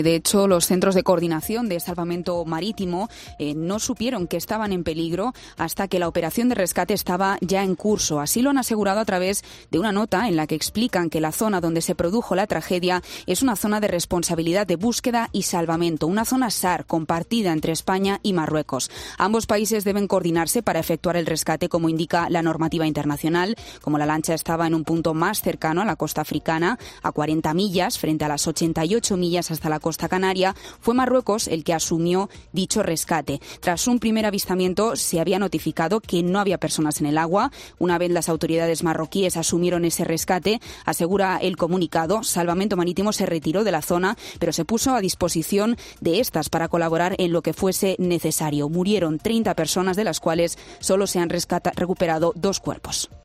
De hecho, los centros de coordinación de salvamento marítimo no supieron que estaban en peligro hasta que la operación de rescate estaba ya en curso. Así lo han asegurado a través de una nota en la que explican que la zona donde se produjo la tragedia es una zona de responsabilidad de búsqueda y salvamento, una zona SAR compartida entre España y Marruecos. Ambos países deben coordinarse para efectuar el rescate, como indica la normativa internacional. Como la lancha estaba en un punto más cercano a la costa africana, a 40 millas, frente a las 88 millas hasta la costa canaria, fue Marruecos el que asumió dicho rescate. Tras un primer avistamiento se había notificado que no había personas en el agua. Una vez las autoridades marroquíes asumieron ese rescate, asegura el comunicado, Salvamento Marítimo se retiró de la zona, pero se puso a disposición de estas para colaborar en lo que fuese necesario. Murieron 30 personas, de las cuales solo se han recuperado 2 cuerpos.